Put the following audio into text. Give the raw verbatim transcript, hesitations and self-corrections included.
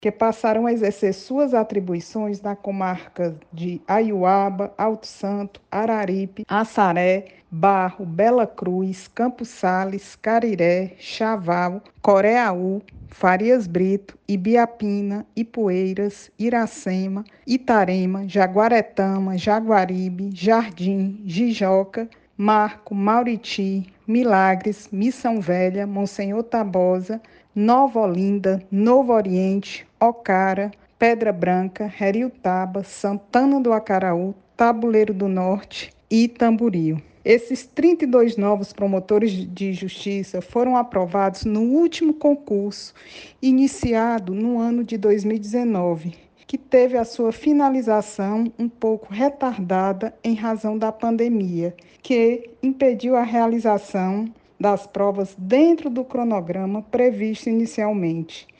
que passaram a exercer suas atribuições na comarca de Aiuaba, Alto Santo, Araripe, Assaré, Barro, Bela Cruz, Campos Sales, Cariré, Chaval, Coreaú, Farias Brito, Ibiapina, Ipueiras, Iracema, Itarema, Jaguaretama, Jaguaribe, Jardim, Jijoca, Marco, Mauriti, Milagres, Missão Velha, Monsenhor Tabosa, Nova Olinda, Novo Oriente, Ocara, Pedra Branca, Heriutaba, Santana do Acaraú, Tabuleiro do Norte e Tamboril. Esses trinta e dois novos promotores de justiça foram aprovados no último concurso, iniciado no ano de dois mil e dezenove, que teve a sua finalização um pouco retardada em razão da pandemia, que impediu a realização das provas dentro do cronograma previsto inicialmente.